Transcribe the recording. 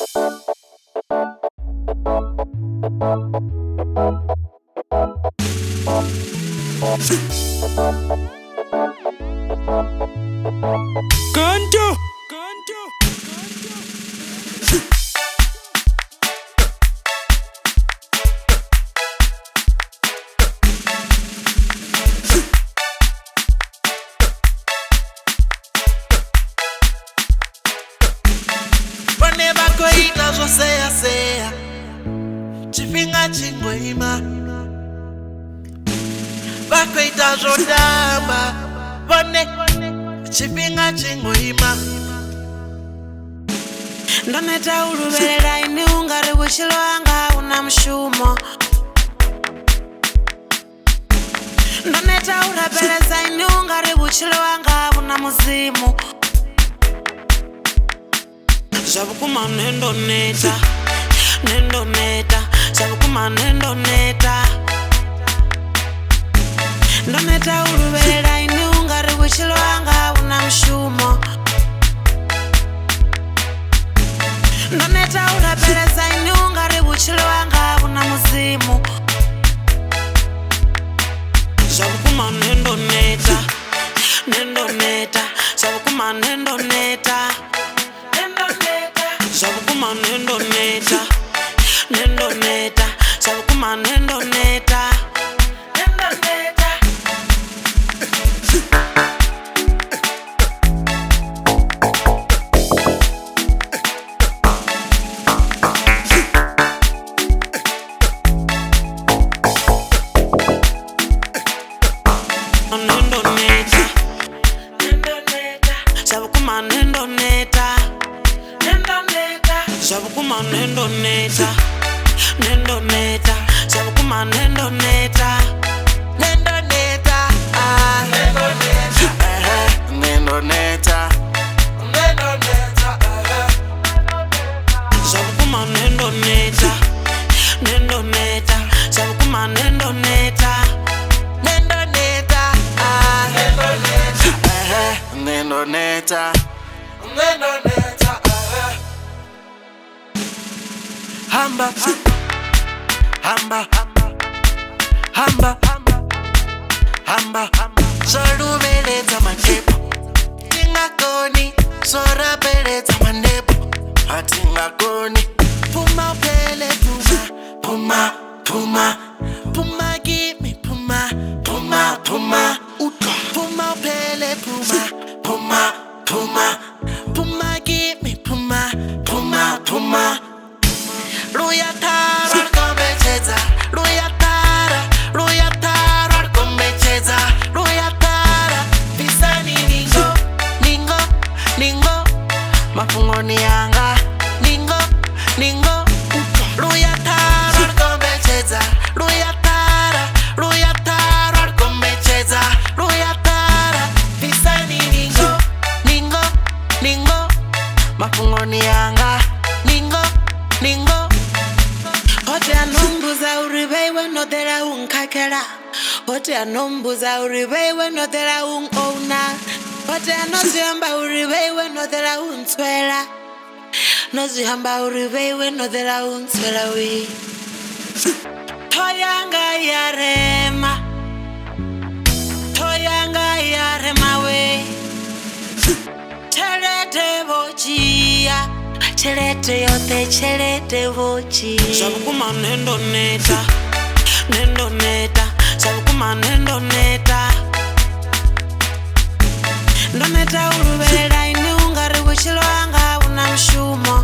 Ganjo. Whenever koita zo seya chifhinga chingweima vakoita zvodamba vone chifhinga chingweima ndoneta uluvelela ini ungari vutshilo hanga una mushumo ndoneta urapeleza ini ungari vutshilo hanga una muzimu zvavukuma nendoneta zvavukuma nendoneta ndoneta uluvelela ini ungari vutshilo hanga una mushumo ndoneta urapeleza ini ungari vutshilo hanga una muzimu zvavukuma nendoneta zvavukuma nendoneta zvavukuma nendoneta zvavukuma nendoneta zvavukuma nendoneta zvavukuma nendoneta zvavukuma nendoneta zvavukuma nendoneta zvavukuma nendoneta hamba zoluveledza mandepo tingakoni zorapeledza mandepo hatingakoni puma upele puma gimi puma puma upele puma gimi puma luyatara lkombetshedza luyatara lkombetshedza luyatara pisani ningo mafungoni yanga ningo luyatara lkombetshedza luyatara lkombetshedza luyatara pisani ningo mafungoni yanga ningo hote anombuza uri veiwe nodhera unkakela hote anombuza uri veiwe nodhera unouna hote anozvihamba uri veiwe nodhera untswela nozvihamba uri veiwe nodhera untswela wi toyanga yarema we chelete vochiya chelete yote chelete vochiya Zvavukuma nendoneta zvavukuma nendoneta ndoneta uluvelela ini ungari vutshilo hanga una mushumo